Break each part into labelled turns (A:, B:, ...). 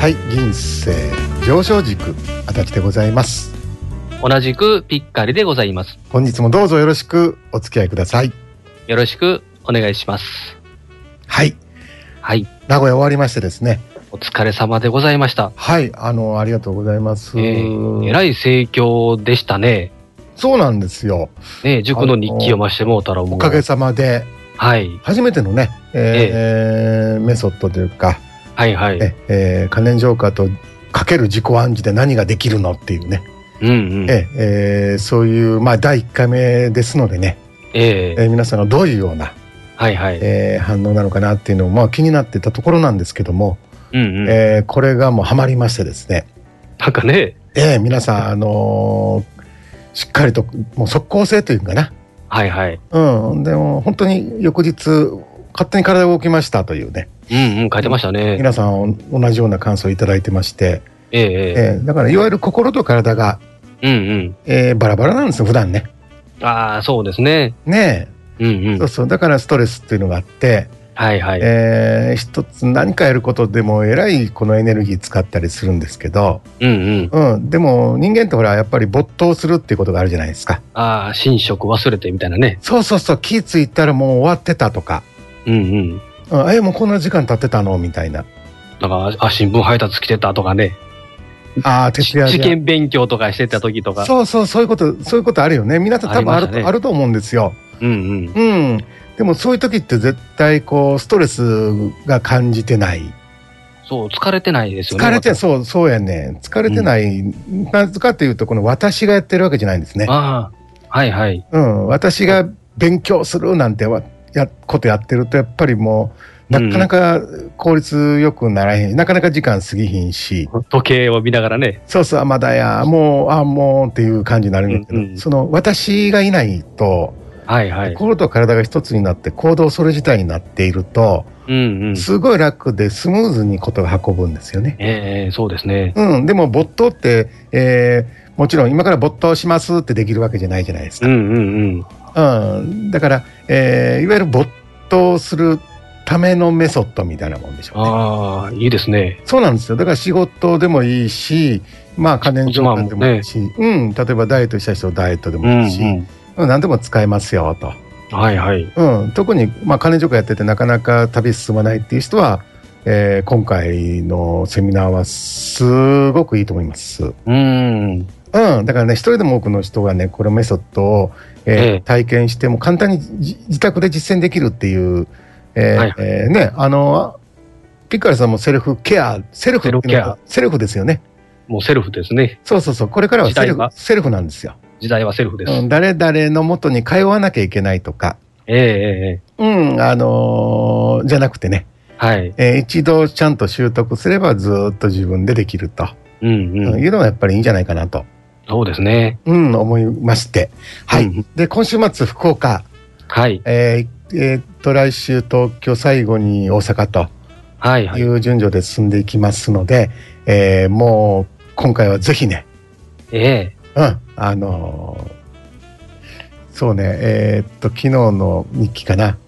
A: はい、人生上昇軸足立でございます。
B: 同じくピッカリでございます。
A: 本日もどうぞよろしくお付き合いください。
B: よろしくお願いします。
A: はい、
B: はい、
A: 名古屋終わりましてですね。
B: お疲れ様でございました。
A: はい、ありがとうございます。
B: えらい盛況でしたね。
A: そうなんですよ。
B: ね、塾の日記読ましてもうたらもう
A: おかげさまで、
B: はい、
A: 初めてのね、メソッドというか、
B: はいはい、
A: 可燃浄化とかける自己暗示で何ができるのっていうね、そういう、第1回目ですのでね、皆さんがどういうような、
B: はいはい、
A: 反応なのかなっていうのも、気になってたところなんですけども、これがもうハマりましてですね、
B: なんかね、
A: 皆さん、しっかりともう即効性というかな、
B: はいはい、
A: でも本当に翌日勝手に体が動きましたというね、
B: 書いてましたね。
A: 皆さん同じような感想をいただいてまして、だからいわゆる心と体が、バラバラなんですよ普段ね。
B: ああ、そうですね。
A: ねえ、そうそう、だからストレスっていうのがあって、はいはい、一つ何かやることでもえらいこのエネルギー使ったりするんですけど、でも人間ってほらやっぱり没頭するっていうことがあるじゃないですか。
B: ああ、寝食忘れてみたいなね。
A: そうそうそう、気付いたらもう終わってたとか、もうこんな時間経ってたのみたいな。
B: なんか新聞配達来てたとかね。
A: 徹夜で
B: 試験勉強とかしてた時とか。
A: そういうことあるよね。皆さん多分あると思うんですよ。でもそういう時って絶対こうストレスが感じてない。
B: そう、疲れてないですよね。
A: 疲れて、そうやね。疲れてない。なぜかというと、この私がやってるわけじゃないんですね。
B: はいはい。
A: 私が勉強するなんてことやってると、やっぱりもう、なかなか効率よくならへん。なかなか時間過ぎひんし。
B: 時計を見ながらね。
A: そうそう、まだや、もうっていう感じになるんだけど、その私がいないと、心と体が一つになって行動それ自体になっていると、すごい楽でスムーズにことが運ぶんですよね。
B: そうですね。
A: でも没頭って、もちろん今から没頭しますってできるわけじゃないじゃないですか。だから、いわゆる没頭するためのメソッドみたいなもんでしょうね。
B: いいですね。
A: そうなんですよ。だから仕事でもいいし、可燃浄化でもいいし、例えばダイエットした人はダイエットでもいいし、何でも使えますよと。特に、可燃浄化やっててなかなか旅進まないっていう人は、今回のセミナーはすごくいいと思います。だからね、一人でも多くの人がね、このメソッドを、体験しても簡単に自宅で実践できるっていう、ピッカリさんもセルフですよね。
B: もうセルフですね。
A: そう。これからはセルフなんですよ。
B: 時代はセルフです。
A: 誰々の元に通わなきゃいけないとか。じゃなくてね。一度ちゃんと習得すればずっと自分でできると。いうのがやっぱりいいんじゃないかなと。
B: そうですね。
A: 思いまして。で、今週末福岡。来週東京、最後に大阪という順序で進んでいきますので、もう今回はぜひね、そうね、昨日の日記かな、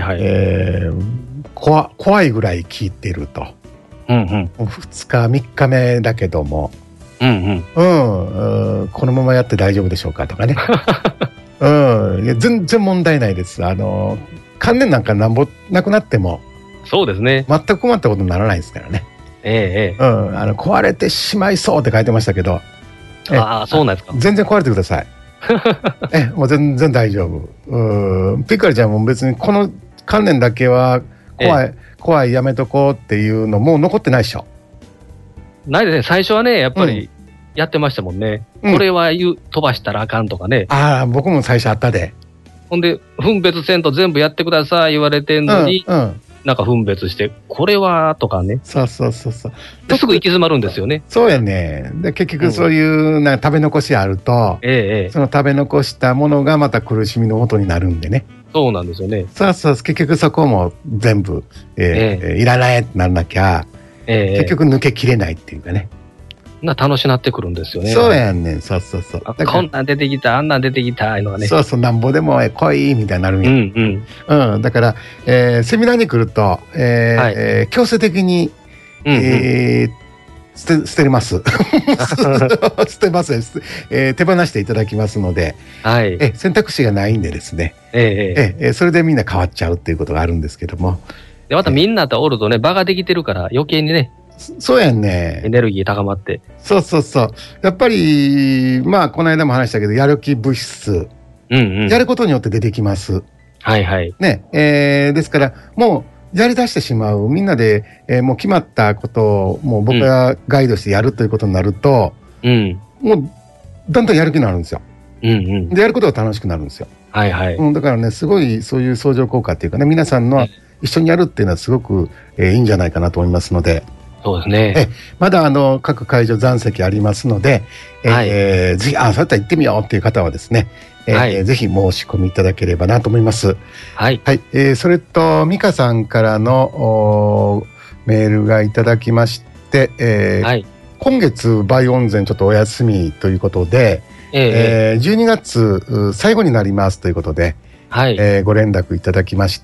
A: 怖いぐらい聞いてると、2日3日目だけども、このままやって大丈夫でしょうかとかね。いや全然問題ないです。観念なんかなんぼなくなっても、
B: そうですね。
A: 全く困ったことにならないですからね。壊れてしまいそうって書いてましたけど、
B: そうなんですか。
A: 全然壊れてください。もう全然大丈夫。ピッカリちゃんも別にこの観念だけは怖いやめとこうっていうのもう残ってないでしょ。
B: ないですね。最初はね、やっぱりやってましたもんね。これは飛ばしたらあかんとかね。
A: 僕も最初あったで。
B: ほんで、分別せんと全部やってください言われてんのに、なんか分別して、これはとかね。
A: そう。
B: すぐ行き詰まるんですよね。
A: そうやね。で、結局そういう食べ残しあると、その食べ残したものがまた苦しみの元になるんでね。
B: そうなんですよね。
A: 結局そこも全部、いらないってなんなきゃ、結局抜けきれないっていうかね。
B: 楽しなってくるんですよね。
A: そうやんねん。そう。
B: こんなん出てきた、あんなん出てきた、いうのがね。
A: そう、なんぼでも来い、みたいになるんや。だから、セミナーに来ると、強制的に、 捨てます。捨てます。手放していただきますので、
B: はい。
A: 選択肢がないんでですね。それでみんな変わっちゃうっていうことがあるんですけども。
B: で、またみんなとおるとね、場ができてるから余計にね。
A: そうやんね。
B: エネルギー高まって。
A: そうそうそう。やっぱり、まあ、この間も話したけど、やる気物質。やることによって出てきます。
B: はいはい。
A: ね。ですから、もう、やり出してしまう。みんなで、もう決まったことを、もう僕がガイドしてやるということになると、もう、だんだんやる気になるんですよ。で、やることが楽しくなるんですよ。
B: はいはい。
A: だからね、すごい、そういう相乗効果っていうかね、皆さんの一緒にやるっていうのはすごく、いいんじゃないかなと思いますので、
B: そうですね。
A: まだ各会場残席ありますので、ぜひ、そうやったら行ってみようっていう方はですね、ぜひ申し込みいただければなと思います。
B: はい。
A: はい。それと、美香さんからのメールがいただきまして、今月、バイオンゼンちょっとお休みということで、12月最後になりますということで、ご連絡いただきまして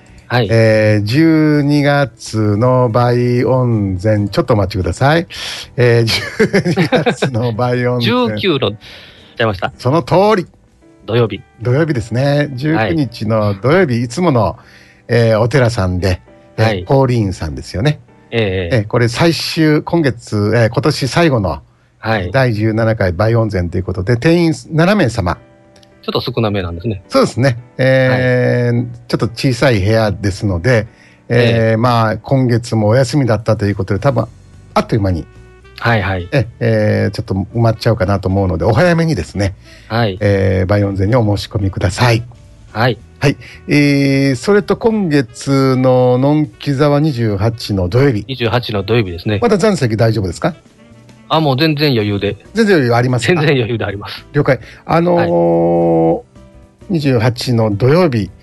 A: 、12月のバイオンゼン、ちょっとお待ちください。12月のバイオンゼン。
B: 19の、ちゃいました。
A: その通り。
B: 土曜日。
A: 土曜日ですね。19日の土曜日、いつもの、お寺さんで、ポーリーンさんですよね。これ今年最後の、第17回バイオンゼンということで、定員7名様。
B: ちょっと少なめなんですね。
A: そうですね。ちょっと小さい部屋ですので、まあ、今月もお休みだったということで、多分、あっという間に、ちょっと埋まっちゃうかなと思うので、お早めにですね、バイオンゼンにお申し込みください。はい。それと今月ののんき座は28の土曜日。
B: 28の土曜日ですね。
A: まだ残席大丈夫ですか？
B: もう全然余裕で。
A: 全然余裕ありますか？
B: 全然余裕であります。
A: 了解。28の土曜日、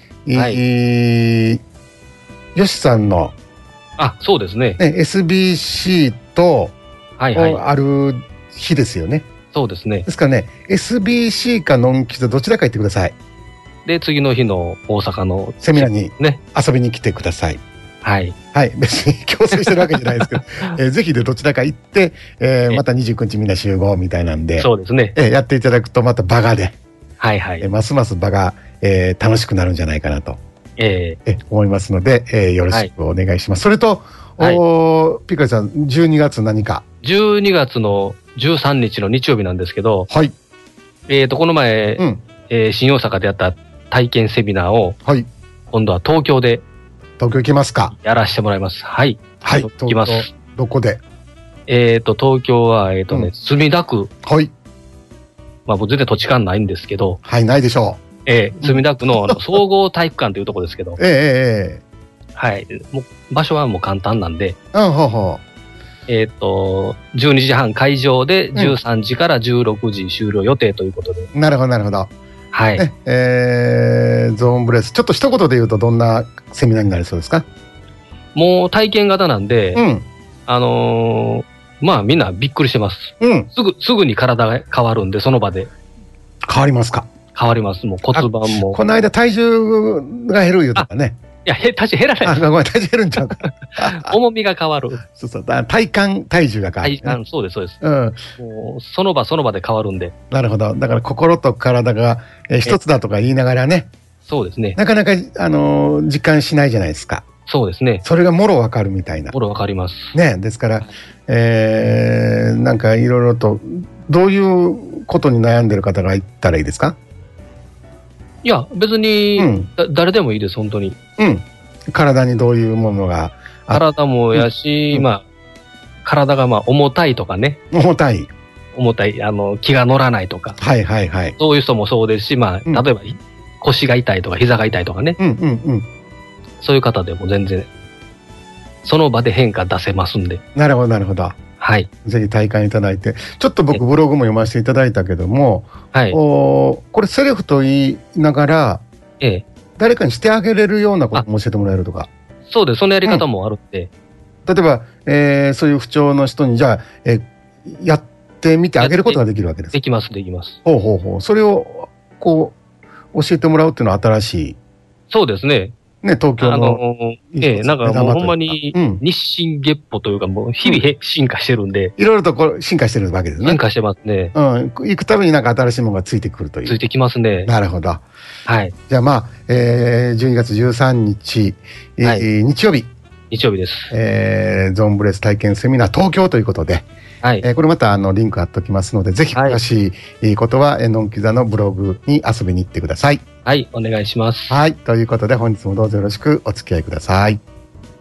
A: よしさんの、
B: そうですね。
A: SBC と、ある日ですよね。
B: そうですね。
A: ですからね、SBC かのんき座どちらか行ってください。
B: で、次の日の大阪の
A: セミナーに遊びに来てください。はい。別に強制してるわけじゃないですけど、ぜひでどちらか行って、また29日みんな集合みたいなんで、
B: そうですね。
A: やっていただくとまた場がで、ますます場が、楽しくなるんじゃないかなと、思いますので、よろしくお願いします。それと、ピカリさん、12月何か
B: ?12 月の13日の日曜日なんですけど、この前、新大阪でやった体験セミナーを、今度は東京で、
A: 東京行きますか？
B: やらせてもらいます。行きます。
A: どこで？
B: 東京は、墨田区。まあ、僕全然土地勘ないんですけど。
A: ないでしょ
B: う。墨田区の総合体育館というところですけど。もう場所はもう簡単なんで。12時半会場で13時から16時終了予定ということで。
A: なるほど、なるほど。ゾーンブレス。ちょっと一言で言うとどんなセミナーになりそうですか？
B: もう体験型なんで、まあみんなびっくりしてます。すぐに体が変わるんで、その場で。
A: 変わりますか？
B: 変わります。もう骨盤も。
A: この間体重が減る言うとかね。
B: いや、体重減らない。
A: ごめん、体重減るんちゃうか。
B: 重みが変わる。
A: 体感体重が変わる。
B: 体感、そうです、そうです。もうその場で変わるんで。
A: なるほど。だから心と体が一つだとか言いながらね。
B: そうですね。
A: なかなか、実感しないじゃないですか。
B: そうですね。
A: それがもろわかるみたいな。
B: もろわかります。
A: ね。ですから、なんかいろいろと、どういうことに悩んでる方がいたらいいですか？
B: いや、別に、誰でもいいです、本当に。
A: 体にどういうものが。
B: 体もやし、まあ、体がまあ重たいとかね。重たい、気が乗らないとか。そういう人もそうですし、まあ、例えば、腰が痛いとか、膝が痛いとかね。そういう方でも全然、その場で変化出せますんで。なるほど、なるほど。ぜひ体感いただいて。ちょっと僕ブログも読ませていただいたけども、これセルフと言いながら、誰かにしてあげれるようなことも教えてもらえるとか。そうです。そのやり方もあるって。例えば、そういう不調の人に、じゃあ、やってみてあげることができるわけですか？できます、できます。それを、教えてもらうっていうのは新しい。そうですね。
A: ね、東京の。
B: なんかもうほんまに日進月歩というか、もう日々進化してるんで。
A: いろいろとこう進化してるわけですね。
B: 進化してますね。
A: 行くたびになんか新しいものがついてくるという。
B: ついてきますね。
A: なるほど。
B: はい。
A: じゃあまあ、12月13日、日曜日。
B: 日曜日です。
A: ゾーンブレス体験セミナー東京ということで、はい、これまたリンク貼っときますので、ぜひ詳しいことは、のんき座のブログに遊びに行ってください。
B: はい、お願いします。
A: はい、ということで本日もどうぞよろしくお付き合いください。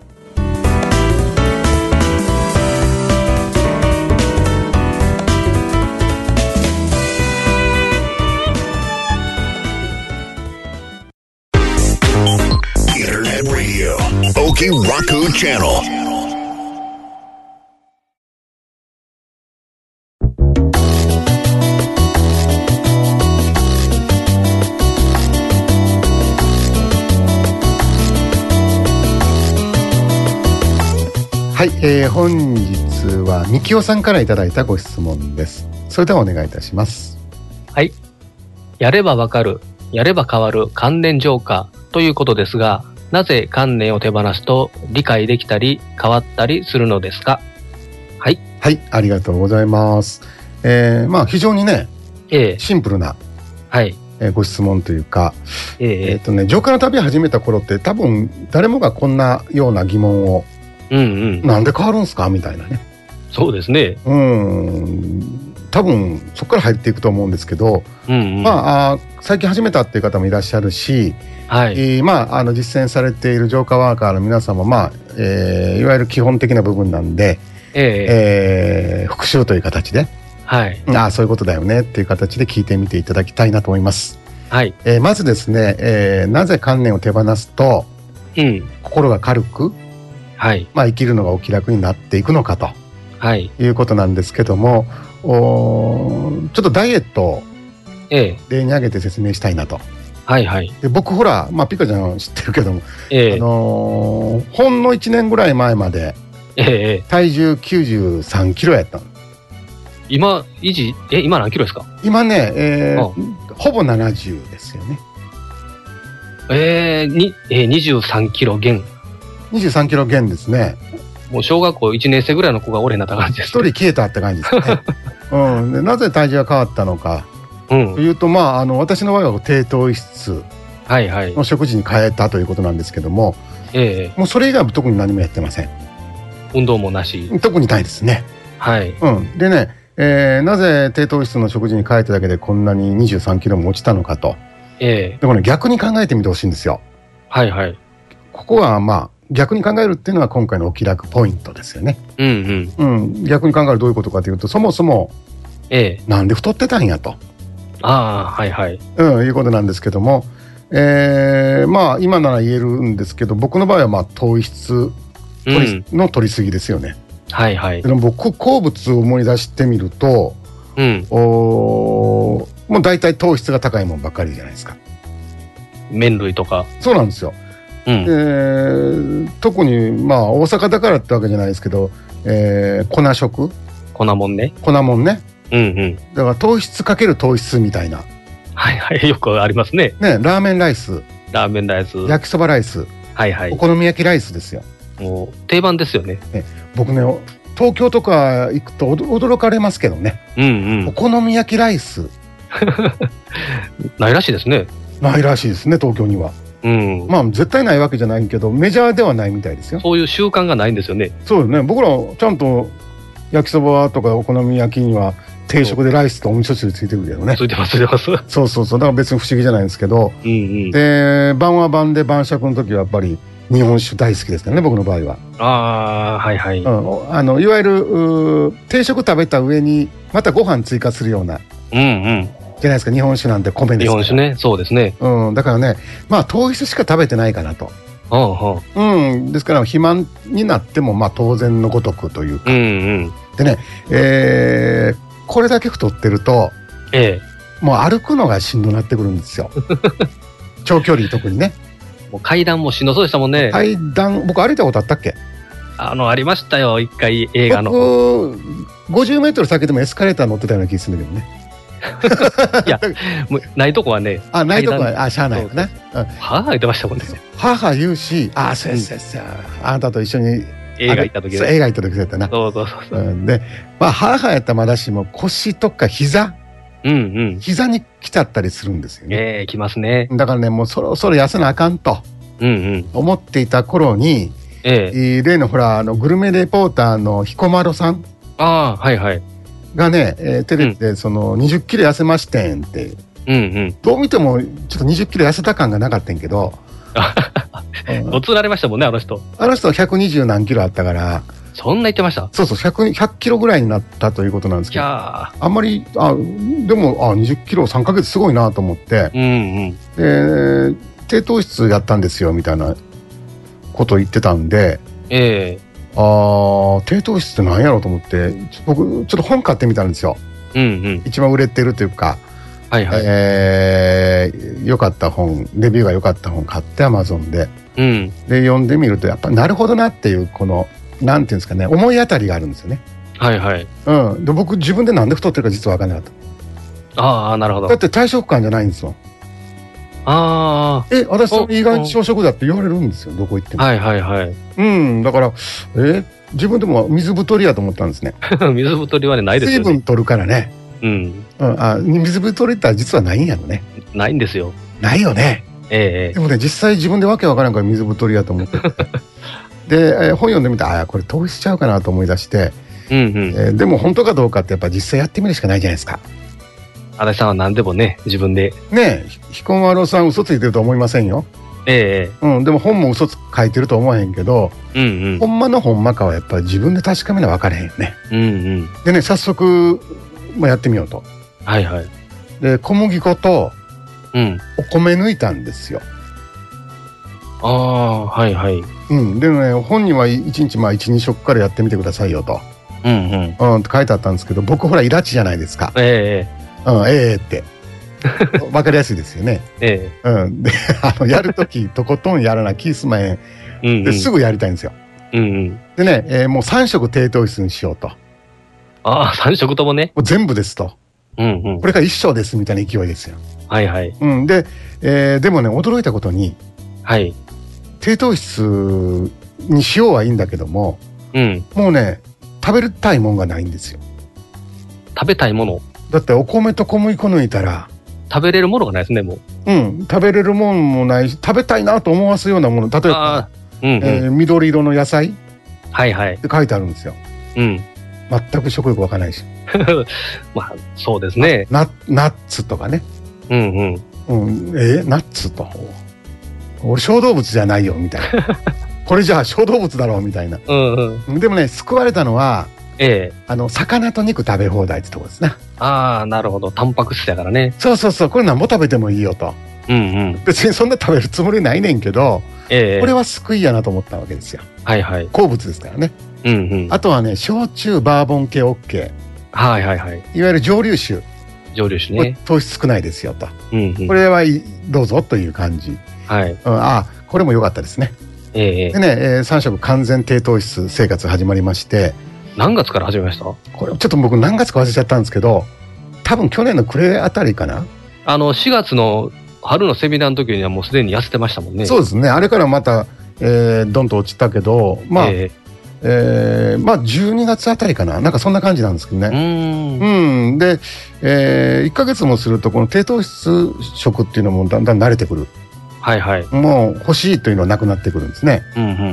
C: Okiraku Channel。
A: はい、本日はみきおさんからいただいたご質問です。それではお願いいたします。
B: はい。やればわかる、やれば変わる観念浄化ということですが、なぜ観念を手放すと理解できたり変わったりするのですか？はい。
A: はい、ありがとうございます。まあ非常にね、シンプルな、はい、ご質問というか、浄化の旅を始めた頃って多分誰もがこんなような疑問を、なんで変わるんですかみたいなね。
B: そうですね。
A: 多分そこから入っていくと思うんですけど、まあ最近始めたっていう方もいらっしゃるし、はい、まあ実践されている浄化ワーカーの皆さんもまあ、いわゆる基本的な部分なんで、復習という形で、はい、そういうことだよねっていう形で聞いてみていただきたいなと思います。はい、まずですね、なぜ観念を手放すと、心が軽く、はい、まあ生きるのがお気楽になっていくのかと、はい、いうことなんですけども、ちょっとダイエットを例に挙げて説明したいなと。はいはい、で僕ほら、まあ、ピカちゃん知ってるけども、ほんの1年ぐらい前まで、体重93キロやったの。
B: 今今何キロですか？
A: 今ね、ほぼ70ですよね。
B: 23キロ減。
A: 23キロ減ですね。
B: もう小学校1年生ぐらいの子が俺になった感じです、
A: ね。一人消えたって感じですね。でなぜ体重が変わったのか、というと、まあ、私の場合は低糖質の食事に変えたということなんですけども、もうそれ以外は特に何もやってません。
B: 運動もなし。
A: 特にないですね。はい。でね、なぜ低糖質の食事に変えただけでこんなに23キロも落ちたのかと。でもね、逆に考えてみてほしいんですよ。はいはい。ここはまあ逆に考えるっていうのは今回のお気楽ポイントですよね。逆に考えるどういうことかというと、そもそも、なんで太ってたんやと。はいはい。いうことなんですけども、まあ今なら言えるんですけど、僕の場合はまあ糖質の取りすぎですよね。はいはい。でも僕好物を思い出してみると、もう大体糖質が高いもんばっかりじゃないですか。
B: 麺類とか。
A: そうなんですよ。特にまあ大阪だからってわけじゃないですけど、粉食、
B: 粉もんね。
A: 粉もんね。だから糖質かける糖質みたいな。
B: はいはい、よくありますね。
A: ね、ラーメンライス。
B: ラーメンライス。
A: 焼きそばライス。はいはい。お好み焼きライスですよ。
B: もう定番ですよね。
A: 僕ね、東京とか行くと驚かれますけどね。お好み焼きライス。
B: ないらしいですね。
A: ないらしいですね、東京には。まあ絶対ないわけじゃないけど、メジャーではないみたいですよ。
B: そういう習慣がないんですよね。
A: そうですね。僕らちゃんと焼きそばとかお好み焼きには定食でライスとお味噌汁ついてるけどね。
B: ついてます、ついてます。
A: そうそうそう。だから別に不思議じゃないんですけど、で晩は晩で晩酌の時はやっぱり日本酒大好きですからね、僕の場合は。はいはい。いわゆる定食食べた上にまたご飯追加するような。じゃないですか。日本酒なんて米ですから。
B: 日本酒ね、そうですね。
A: だからね、まあ糖質しか食べてないかなと。ですから肥満になってもまあ当然のごとくというか。でね、これだけ太ってると、もう歩くのがしんどくなってくるんですよ。長距離特にね。
B: もう階段もしんどそうでしたもんね。
A: 階段、僕歩いたことあったっけ？
B: ありましたよ、一回映画の。
A: 僕50メートル先でもエスカレーター乗ってたような気がするんだけどね。
B: いや、もうないとこはね。
A: ないとこは、しゃあないよね。
B: はぁ言ってましたもんね。
A: 母言うし、そうやそうや、あなたと一緒に
B: 映画行った時
A: 映画行った時だったな。
B: そう。
A: で、母やったらまだしも腰とか膝に来ちゃったりするんですよね。
B: 来ますね。
A: だからね、もうそろそろ痩せなあかんと思っていた頃に、例のほらグルメレポーターの彦摩呂さんがね、テレビでその20キロ痩せましてんって、どう見てもちょっと20キロ痩せた感がなかったんけど、
B: おつられましたもんね、あの人。
A: あの人は120何キロあったから。
B: そんな言ってました？
A: そう100キロぐらいになったということなんですけど、あんまりでも20キロ3ヶ月すごいなと思って、低糖質やったんですよみたいなことを言ってたんで、低糖質って何やろうと思って僕ちょっと本買ってみたんですよ。一番売れてるというか、良かった本、レビューが良かった本買って Amazon で、で読んでみるとやっぱなるほどなっていうこのなんていうんですかね、思い当たりがあるんですよね。で僕自分でなんで太ってるか実は分からなかった。
B: なるほど。
A: だって体食感じゃないんですよ。私意外に小食だって言われるんですよ、どこ行っても。だから自分でも水太りやと思ったんですね。
B: 水太りはね、ないですよね。
A: 水分取るからね。水太りって実はないんやろね。
B: ないんですよ。
A: ないよね。でもね、実際自分でわけわからんから水太りやと思ってで、本読んでみたらこれ糖質ちゃうかなと思い出して、でも本当かどうかってやっぱ実際やってみるしかないじゃないですか。
B: 足立さんは何でもね、自分で
A: ね。彦摩呂さん嘘ついてると思いませんよ。でも本も嘘書いてると思わへんけど、ほんまのほんまかはやっぱり自分で確かめな分からへんよね。でね、早速やってみようと。で小麦粉とお米抜いたんですよ。でもね、本には1日1、2食からやってみてくださいよとって書いてあったんですけど、僕ほらイラチじゃないですか。って分かりやすいですよね。でやるときとことんやらな気すまへんですぐやりたいんですよ。でね、もう3食低糖質にしようと。
B: 3食ともね、
A: もう全部ですと、これから一生ですみたいな勢いですよ。で、でもね、驚いたことに、低糖質にしようはいいんだけども、もうね、食べたいもんがないんですよ。
B: 食べたいもの
A: だってお米と小麦粉抜いたら
B: 食べれるものがないですね、もう。
A: 食べれるもんもないし、食べたいなと思わすようなもの、例えば緑色の野菜って書いてあるんですよ。全く食欲湧かないし
B: そうですね。
A: ナッツとかね。ナッツと俺小動物じゃないよみたいなこれじゃあ小動物だろうみたいな。でもね、救われたのは魚と肉食べ放題ってとこですね。
B: なるほど。タンパク質やからね。
A: そうこれなんぼ食べてもいいよと。別にそんな食べるつもりないねんけど、これは救いやなと思ったわけですよ。好物ですからね。あとはね、焼酎バーボン系 OK。いわゆる蒸留酒ね、糖質少ないですよと。これはどうぞという感じ。これも良かったですね。でね、3食完全低糖質生活始まりまして。
B: 何月から始めました？
A: これちょっと僕何月か忘れちゃったんですけど、多分去年の暮れあたりかな。
B: 4月の春のセミナーの時にはもうすでに痩せてましたもんね。
A: そうですね。あれからまた、どんと落ちたけど、12月あたりかな、なんかそんな感じなんですけどね。で、1ヶ月もするとこの低糖質食っていうのもだんだん慣れてくる。もう欲しいというのはなくなってくるんですね。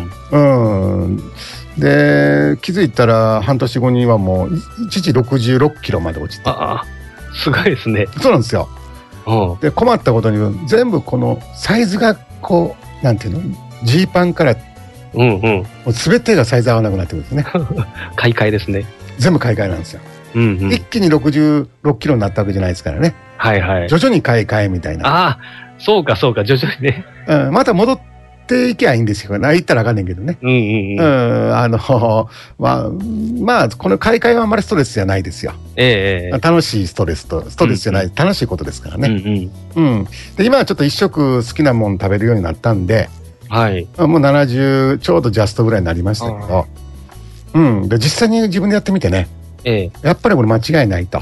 A: で気づいたら半年後にはもう一時66キロまで落ちて。
B: すごいですね。
A: そうなんですよ。で困ったことに全部このサイズがこうなんていうの、ジーパンからもう全てがサイズ合わなくなってくるんですね。
B: 買い替えですね。
A: 全部買い替えなんですよ。一気に66キロになったわけじゃないですからね。徐々に買い替えみたいな。
B: そうか徐々にね。
A: また戻っていけばいいんですよ。行ったらあかんねんけどね。この買い替えはあんまりストレスじゃないですよ。楽しいストレスじゃない、楽しいことですからね。で今はちょっと一食好きなもの食べるようになったんで、もう70ちょうどジャストぐらいになりましたけど、で実際に自分でやってみてね、やっぱりこれ間違いないと。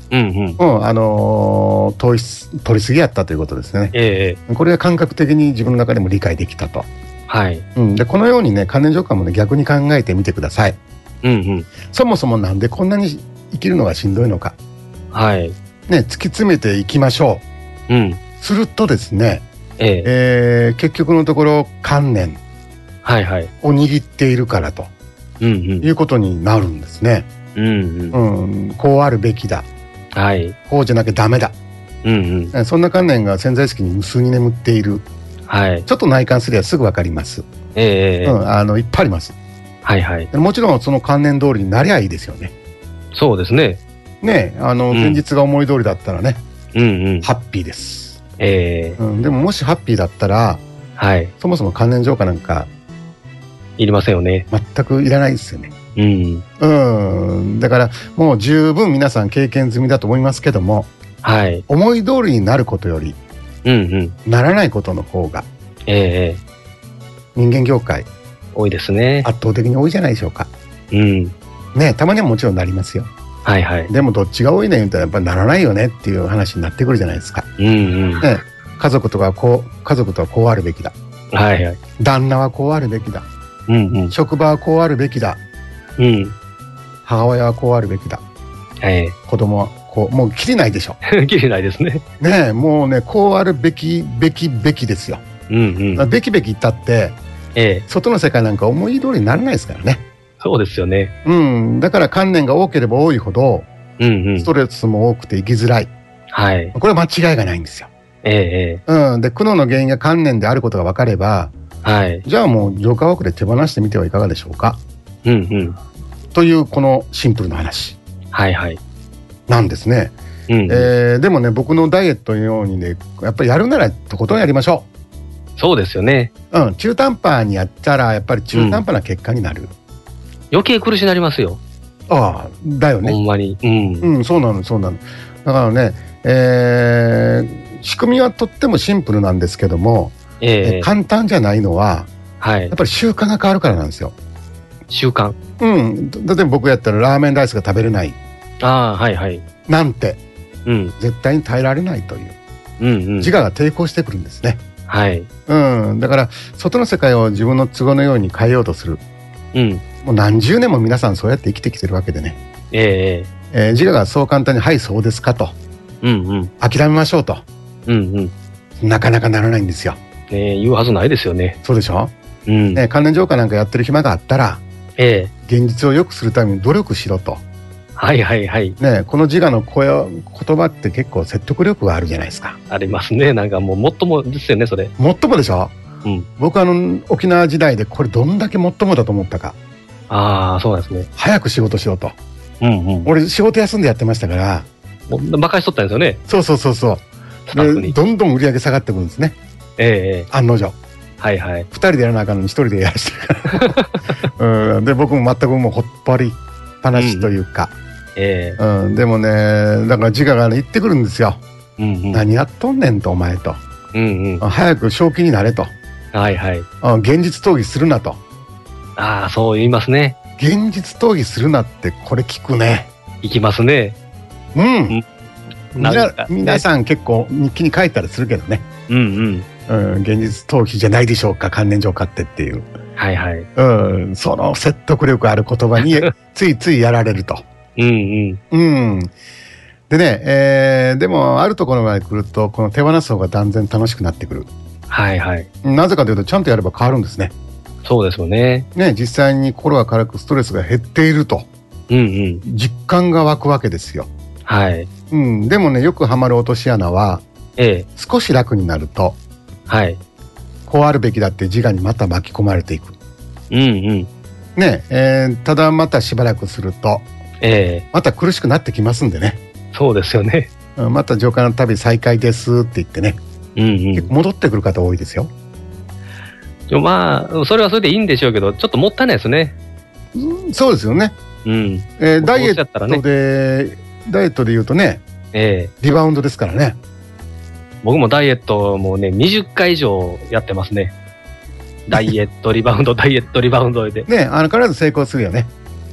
A: 取りすぎやったということですね。これが感覚的に自分の中でも理解できたと。
B: はい。
A: でこのようにね、関連浄化もね、逆に考えてみてください。そもそもなんでこんなに生きるのがしんどいのか。
B: はい。
A: ね、突き詰めていきましょう。するとですね、結局のところ観念を握っているからと、いうことになるんですね。こうあるべきだ。こうじゃなきゃダメだ。そんな観念が潜在意識に無数に眠っている。ちょっと内観すればすぐわかります。いっぱいあります。もちろんその観念通りになりゃいいですよね。
B: そうですね。
A: ね、前日が思い通りだったらね、ハッピーです。でももしハッピーだったら、そもそも観念浄化なんか
B: いりませんよね。
A: 全くいらないですよね。だからもう十分皆さん経験済みだと思いますけども、思い通りになることより、ならないことの方が、人間業界
B: 多いですね。
A: 圧倒的に多いじゃないでしょうか。ね、たまにはもちろんなりますよ。でもどっちが多いねん言ったらやっぱりならないよねっていう話になってくるじゃないですか。ね、家族とはこうあるべきだ。旦那はこうあるべきだ。職場はこうあるべきだ。母親はこうあるべきだ。子供はこう、もうきりないでしょ。
B: きりないですね。
A: ね、もうね、こうあるべきですよ。べきべき言ったって、外の世界なんか思い通りにならないですからね。
B: そうですよね。
A: だから観念が多ければ多いほど、ストレスも多くて生きづらい。これは間違いがないんですよ。で、苦悩の原因が観念であることが分かれば、じゃあもう浄化ワークで手放してみてはいかがでしょうか。というこのシンプルな話なんですね。でもね、僕のダイエットのようにね、やっぱりやるならとことんやりましょ
B: う。そうですよね。
A: 中途半端にやったらやっぱり中途半端な結果になる。
B: 余計苦しになりますよ。
A: だよね。
B: ほんまに。
A: そうなの。だからね、仕組みはとってもシンプルなんですけども、簡単じゃないのは、やっぱり習慣が変わるからなんですよ。
B: 習慣。
A: 例えば僕やったらラーメンライスが食べれない。なんて、絶対に耐えられないという、自我が抵抗してくるんですね。だから外の世界を自分の都合のように変えようとする。もう何十年も皆さんそうやって生きてきてるわけでね。自我がそう簡単に「はいそうですか」と、諦めましょうと、なかなかならないんですよ。
B: 言うはずないですよね。
A: そうでしょ。関連浄化なんかやってる暇があったら、現実を良くするために努力しろと。この自我の言葉って結構説得力があるじゃないですか。
B: ありますね。なんかもうもっともですよね、それ。
A: もっともでしょ。僕沖縄時代でこれどんだけもっともだと思ったか。
B: そうですね。
A: 早く仕事しろと。俺仕事休んでやってましたから。
B: 馬鹿しとったんですよね。
A: そうでどんどん売り上げ下がってくるんですね。案の定。2人でやらなあかんのに1人でやらしてるからで僕も全くもうほっぱりっぱなしというか、でもね、だから自我が言ってくるんですよ。何やっとんねんとお前と、早く正気になれと、現実逃避するなと。
B: そう言いますね。
A: 現実逃避するなってこれ聞くね。
B: いきますね。
A: 皆さん結構日記に書いたりするけどね。現実逃避じゃないでしょうか、関連浄化っていう。その説得力ある言葉についついやられると。でね、でもあるところまで来るとこの手放す方が断然楽しくなってくる。なぜかというとちゃんとやれば変わるんですね。
B: そうですよね。
A: 実際に心が軽くストレスが減っていると、実感が湧くわけですよ。でもね、よくハマる落とし穴は、少し楽になると、こうあるべきだって自我にまた巻き込まれていく。ただまたしばらくすると、また苦しくなってきますんでね。
B: そうですよね。
A: また浄化の旅再開ですって言ってね、戻ってくる方多いですよ。
B: それはそれでいいんでしょうけど、ちょっともったいないですね。
A: そうですよね。ダイエットで言うとね、リバウンドですからね。
B: 僕もダイエットもね、20回以上やってますね。ダイエットリバウンドで。
A: 必ず成功するよね。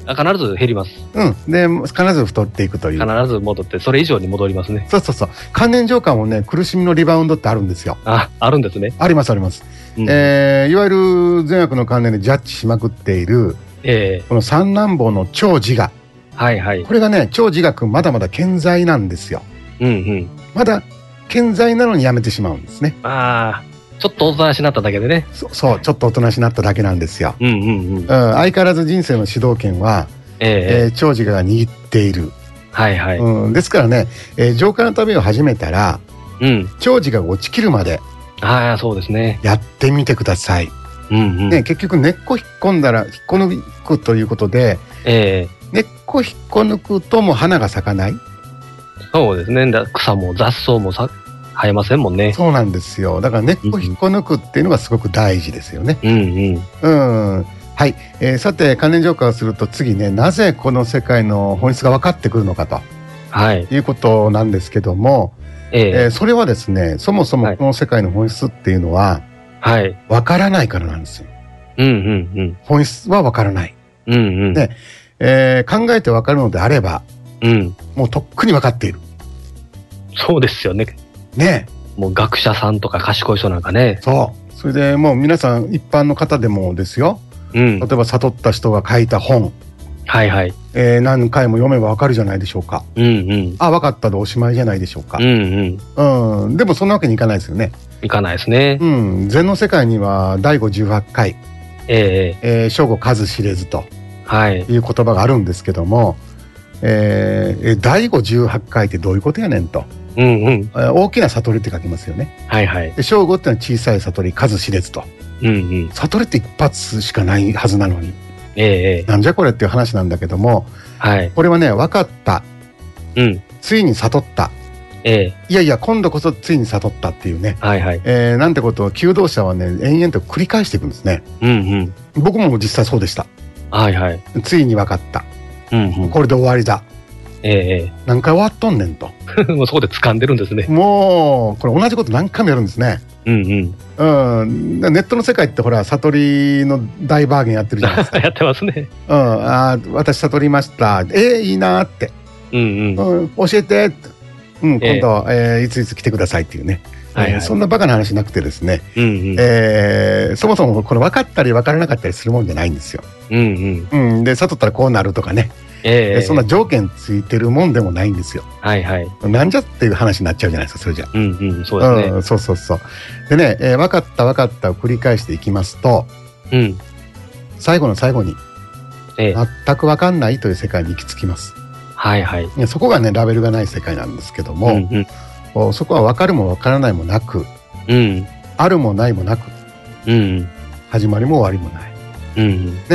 B: 必ず減ります。
A: で、必ず太っていくという。
B: 必ず戻って、それ以上に戻りますね。
A: そう。関連浄化もね、苦しみのリバウンドってあるんですよ。
B: あるんですね。
A: あります。いわゆる善悪の関連でジャッジしまくっている、この三男坊の超自我。これがね、超自我くんまだまだ健在なんですよ。まだ健在なのにやめてしまうんですね。
B: ちょっとおとなしになっただけでね。
A: そう、ちょっとおとなしになっただけなんですよ。相変わらず人生の主導権は、超自我が握っている。ですからね、浄化の旅を始めたら、超自我が落ちきるまで、
B: そうですね。
A: やってみてください。結局根っこ引っ込んだら引っこ抜くということで、根っこ引っこ抜くとも花が咲かない。
B: そうですね。草も雑草も生えませんもんね。
A: そうなんですよ。だから根っこ引っこ抜くっていうのがすごく大事ですよね。はい、さて関連浄化をすると次ね、なぜこの世界の本質が分かってくるのかと、いうことなんですけども、それはですね、そもそもこの世界の本質っていうのは、分からないからなんですよ。本質は分からない。で、考えて分かるのであれば、もうとっくに分かっている。
B: そうですよね。もう学者さんとか賢い人なんかね。そ
A: れでもう皆さん一般の方でもですよ。例えば悟った人が書いた本。何回も読めばわかるじゃないでしょうか。分かったでおしまいじゃないでしょうか。でもそんなわけにいかないですよね。
B: いかないですね。
A: 禅の世界には第58回、正悟数知れずという言葉があるんですけども、第58回ってどういうことやねんと。大きな悟りって書きますよね。正悟ってのは小さい悟り、数知れずと。悟りって一発しかないはずなのに、なんじゃこれっていう話なんだけども、これはね、分かった、ついに悟った、いや今度こそついに悟ったっていうね、なんてことを求道者はね延々と繰り返していくんですね。僕も実際そうでした。ついに分かった、これで終わりだ。何回終わっとんねんと。
B: もうそこで掴んでるんですね。
A: もうこれ同じこと何回もやるんですね。ネットの世界ってほら悟りの大バーゲンやってるじゃないですか。
B: やってますね。
A: 私悟りました。いいなって、教えてって、今度、いついつ来てくださいっていうね。そんなバカな話なくてですね、そもそもこれ分かったり分からなかったりするもんじゃないんですよ。で悟ったらこうなるとかね、そんな条件ついてるもんでもないんですよ。なんじゃっていう話になっちゃうじゃないですか、それじゃ。そうそう。でね、分かったを繰り返していきますと、最後の最後に全く分かんないという世界に行き着きます。そこがねラベルがない世界なんですけども、そこは分かるも分からないもなく、あるもないもなく、始まりも終わりもない、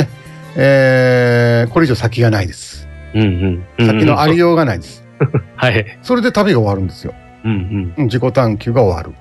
A: これ以上先がないです。先のありようがないです。それで旅が終わるんですよ。自己探求が終わる。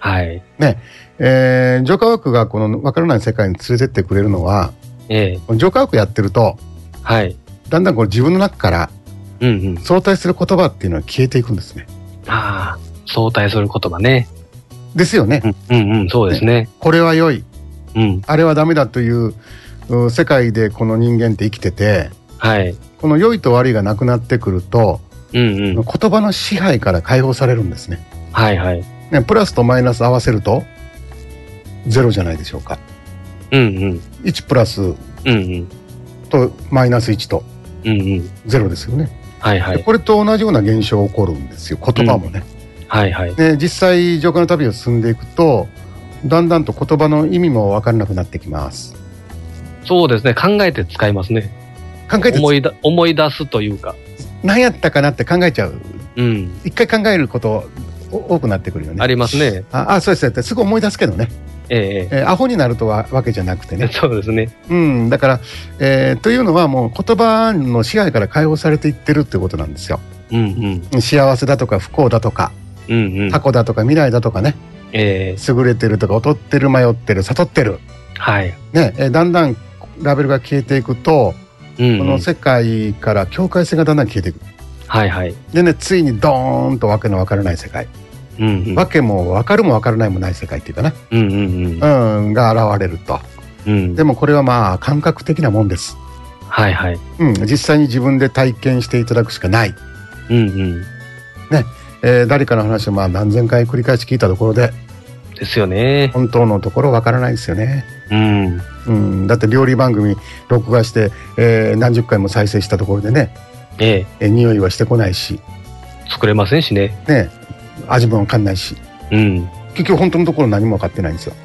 A: 浄化ワークがこの分からない世界に連れてってくれるのは、浄化ワークやってると、だんだんこれ自分の中から相対する言葉っていうのは消えていくんですね。
B: 相対する言葉ね。
A: ですよね。
B: そうですね。
A: これは良い、あれはダメだという世界でこの人間って生きてて、この良いと悪いがなくなってくると、言葉の支配から解放されるんですね。プラスとマイナス合わせるとゼロじゃないでしょうか。1プラスとマイナス1とゼロですよね。これと同じような現象が起こるんですよ、言葉もね。実際浄化の旅を進んでいくと、だんだんと言葉の意味も分からなくなってきます。
B: そうですね、考えて使いますね。思い出すというか、
A: 何やったかなって考えちゃう。一回考えること多くなってくるよね。
B: ありますね。
A: そうです。すぐ思い出すけどね。アホになるとはわけじゃなくてね。
B: そうですね。
A: だから、というのはもう言葉の支配から解放されていってるってことなんですよ。幸せだとか不幸だとか、過去だとか未来だとかね、優れてるとか劣ってる、迷ってる、悟ってる、だんだんラベルが消えていくと、この世界から境界線がだんだん消えていく。でね、ついにドーンとわけのわからない世界、わけもわかるもわからないもない世界っていうかな、が現れると。でもこれはまあ感覚的なもんです。
B: はいはい。
A: 実際に自分で体験していただくしかない。ね。誰かの話を何千回繰り返し聞いたところで。
B: ですよね。
A: 本当のところわからないですよね。だって料理番組録画して、何十回も再生したところでね。匂いはしてこないし。
B: 作れませんしね。
A: 味もわかんないし。結局本当のところ何も分かってないんですよ。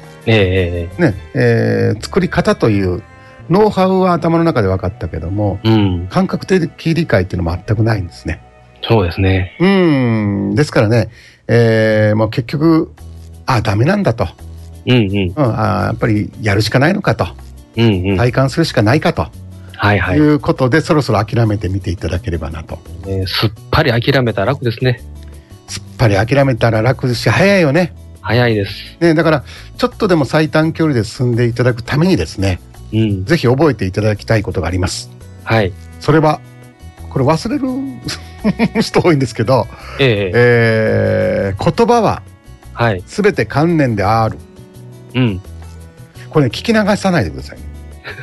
A: 作り方というノウハウは頭の中で分かったけども、感覚的理解っていうのも全くないんですね。
B: そうですね。
A: ですからね、もう結局ダメなんだと、やっぱりやるしかないのかと、体感するしかないかと、いうことでそろそろ諦めてみていただければなと。
B: すっぱり諦めたら楽ですね。
A: すっぱり諦めたら楽ですし、早いよね。
B: 早いです。
A: だからちょっとでも最短距離で進んでいただくためにですね、ぜひ覚えていただきたいことがあります。それはこれ忘れる人多いんですけど、言葉は全て観念である。これね、聞き流さないでくださいね。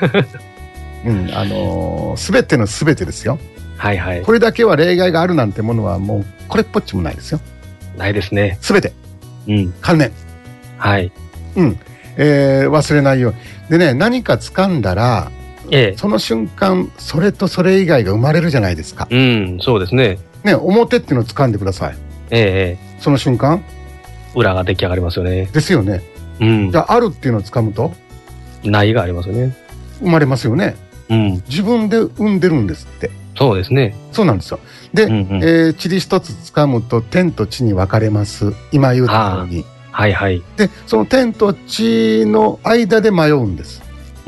A: 全ての全てですよ。これだけは例外があるなんてものはもうこれっぽっちもないですよ。
B: ないですね。
A: 全て観念。忘れないように。でね、何か掴んだら、その瞬間それとそれ以外が生まれるじゃないですか。
B: そうですね。
A: 表っていうのを掴んでください。その瞬間
B: 裏が出来上がりますよね。
A: ですよね。じゃああるっていうのを掴むと
B: ないがありますよね。
A: 生まれますよね。自分で生んでるんですって。
B: そうですね。
A: そうなんですよ。で、塵一つ掴むと天と地に分かれます。今言ったように。で、その天と地の間で迷うんです。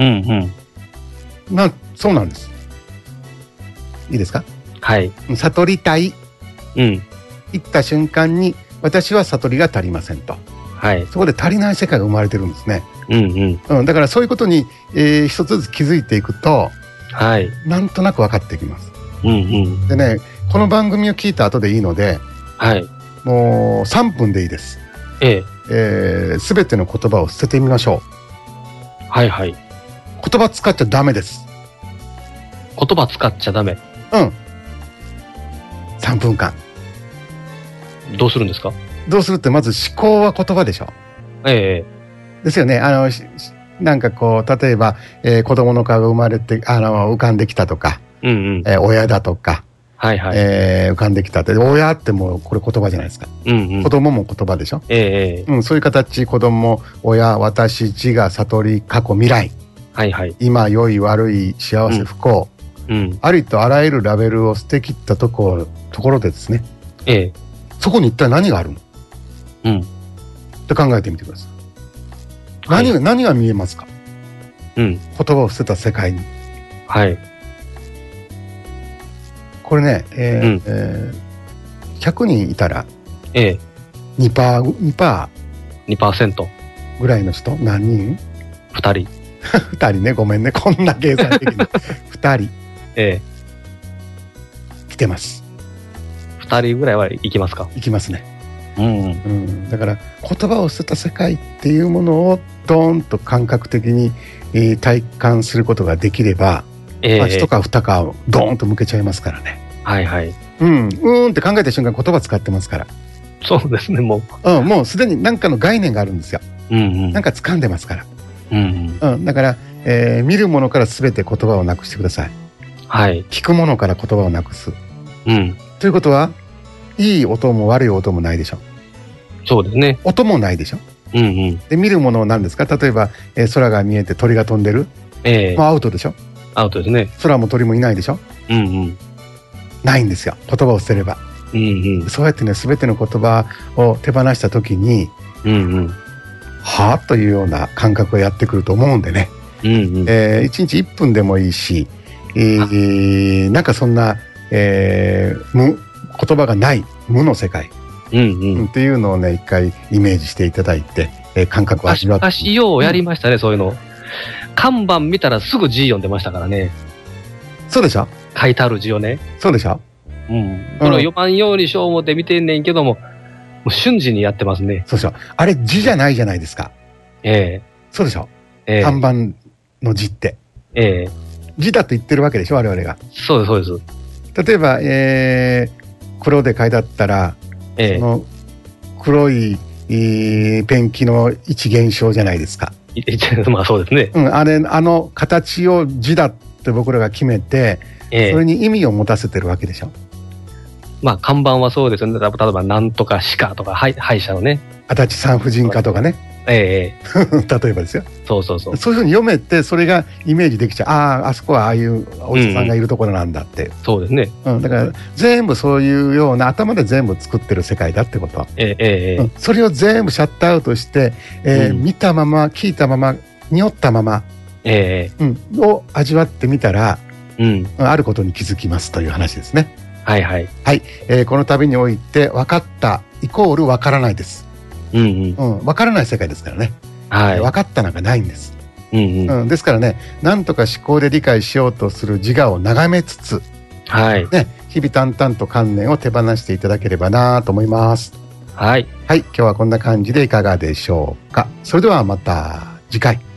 A: そうなんです。いいですか？悟りたい。言った瞬間に私は悟りが足りませんと。そこで足りない世界が生まれてるんですね。だからそういうことに、一つずつ気づいていくと、なんとなく分かってきます。でね、この番組を聞いた後でいいので、もう3分でいいです。全ての言葉を捨ててみましょう。言葉使っちゃダメです。
B: 言葉使っちゃダメ。
A: 3分間。
B: どうするんですか？
A: どうするってまず思考は言葉でしょ。ですよね。なんかこう例えば、子供の顔が生まれて浮かんできたとか、親だとか、浮かんできたって、親ってもうこれ言葉じゃないですか。子供も言葉でしょ。そういう形、子供、親、私、自我、悟り、過去、未来、今、良い、悪い、幸せ、不幸、ありとあらゆるラベルを捨て切ったところでですね、そこに一体何があるの？って考えてみてください。何が見えますか？言葉を捨てた世界に。これね、100人いたら 2% ぐらいの人、何人
B: ？2人
A: 2人ね、ごめんね、こんな計算的に2人来てます。
B: 2人ぐらいはいきますか？
A: いきますね。だから言葉を捨てた世界っていうものをドーンと感覚的に、体感することができれば、一か二かをドーンと向けちゃいますからね。って考えた瞬間言葉使ってますから。
B: そうですね。も
A: うすでに何かの概念があるんですよ。なんか掴んでますから。だから、見るものから全て言葉をなくしてください。聞くものから言葉をなくす。ということは、いい音も悪い音もないでしょ。
B: そうですね。
A: 音もないでしょ。で、見るものは何ですか？例えば、空が見えて鳥が飛んでる。もうアウトでしょ。
B: アウトですね。
A: 空も鳥もいないでしょ。ないんですよ。言葉を捨てれば。そうやってね、全ての言葉を手放した時に、はぁというような感覚がやってくると思うんでね。1日1分でもいいし、なんかそんな、言葉がない無の世界っていうのをね、一回イメージしていただいて、感覚を味わって。
B: 昔ようやりましたね、そういうの。看板見たらすぐ字読んでましたからね。
A: そうでしょ？
B: 書いてある字をね。
A: そうでしょ？
B: これを読まんようにしよう思って見てんねんけども、もう瞬時にやってますね。
A: そうでしょ？あれ字じゃないじゃないですか。そうでしょ？看板の字って。 字だと言ってるわけでしょ、我々が。
B: そうです、そうです。
A: 例えば、黒で書いてあったら、その黒い、ペンキの一現象じゃないですか。
B: まあそうですね。
A: あの形を字だって僕らが決めて、それに意味を持たせてるわけでしょ。
B: まあ看板はそうですよね。例えばなんとか鹿とか、歯医者のね。
A: 足立産婦人科とかね。例えばですよ。
B: そうそうそう。
A: そういうふうに読めて、それがイメージできちゃう。あそこはああいうお医者さんがいるところなんだって。
B: そうですね。
A: だから全部そういうような頭で全部作ってる世界だってこと。それを全部シャットアウトして、見たまま聞いたまま匂ったまま、を味わってみたら、あることに気づきますという話ですね。
B: はいはい。
A: はい、この旅において分かったイコール分からないです。分からない世界ですからね。分かったなんかないんです。ですからね、なんとか思考で理解しようとする自我を眺めつつ、日々淡々と観念を手放していただければなと思います。はい、今日はこんな感じでいかがでしょうか。それではまた次回。